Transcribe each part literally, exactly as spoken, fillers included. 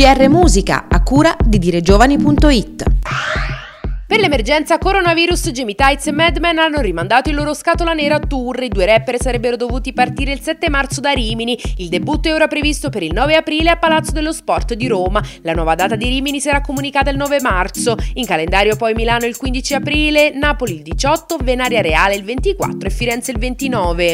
G R Musica, a cura di diregiovani punto it. Per l'emergenza coronavirus, Jamie Tights e Madman hanno rimandato il loro Scatola Nera Tour. I due rapper sarebbero dovuti partire il sette marzo da Rimini. Il debutto è ora previsto per il nove aprile a Palazzo dello Sport di Roma. La nuova data di Rimini sarà comunicata il nove marzo. In calendario poi Milano il quindici aprile, Napoli il diciotto, Venaria Reale il ventiquattro e Firenze il ventinove.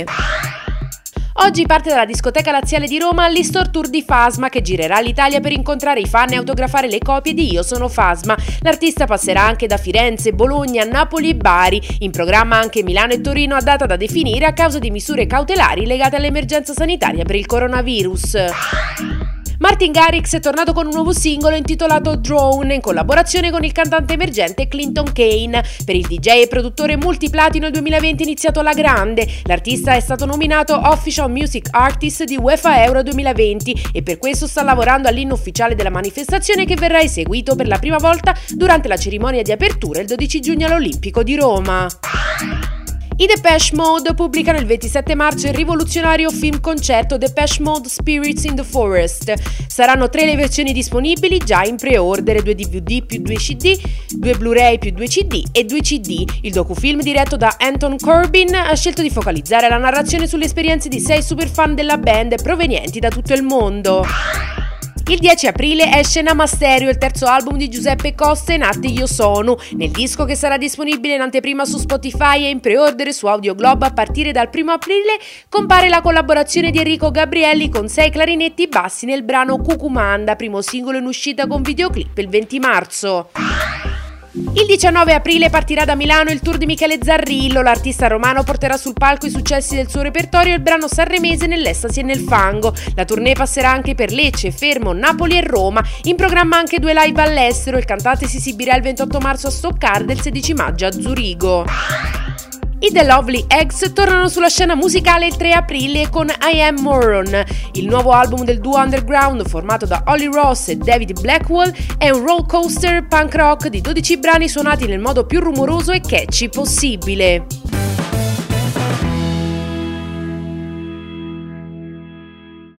Oggi parte dalla discoteca laziale di Roma l'E-Store Tour di Fasma, che girerà l'Italia per incontrare i fan e autografare le copie di Io sono Fasma. L'artista passerà anche da Firenze, Bologna, Napoli e Bari. In programma anche Milano e Torino, a data da definire a causa di misure cautelari legate all'emergenza sanitaria per il coronavirus. Martin Garrix è tornato con un nuovo singolo intitolato Drone, in collaborazione con il cantante emergente Clinton Kane. Per il D J e produttore multiplatino il duemilaventi è iniziato alla grande. L'artista è stato nominato Official Music Artist di UEFA Euro duemilaventi e per questo sta lavorando all'inno ufficiale della manifestazione, che verrà eseguito per la prima volta durante la cerimonia di apertura il dodici giugno all'Olimpico di Roma. I Depeche Mode pubblicano il ventisette marzo il rivoluzionario film concerto Depeche Mode Spirits in the Forest. Saranno tre le versioni disponibili, già in pre-order: due D V D più due C D, due Blu-ray più due C D e due C D. Il docufilm, diretto da Anton Corbijn, ha scelto di focalizzare la narrazione sulle esperienze di sei superfan della band provenienti da tutto il mondo. Il dieci aprile esce Namasterio, il terzo album di Giuseppe Costa e Natti Io Sono. Nel disco, che sarà disponibile in anteprima su Spotify e in pre-order su Audio Globo a partire dal primo aprile, compare la collaborazione di Enrico Gabrielli con sei clarinetti bassi nel brano Cucumanda, primo singolo in uscita con videoclip il venti marzo. Il diciannove aprile partirà da Milano il tour di Michele Zarrillo. L'artista romano porterà sul palco i successi del suo repertorio e il brano sanremese Nell'estasi e nel fango. La tournée passerà anche per Lecce, Fermo, Napoli e Roma. In programma anche due live all'estero. Il cantante si esibirà il ventotto marzo a Stoccarda e il sedici maggio a Zurigo. I The Lovely Eggs tornano sulla scena musicale il tre aprile con I Am Moron. Il nuovo album del duo underground, formato da Holly Ross e David Blackwell, è un roller coaster punk rock di dodici brani suonati nel modo più rumoroso e catchy possibile.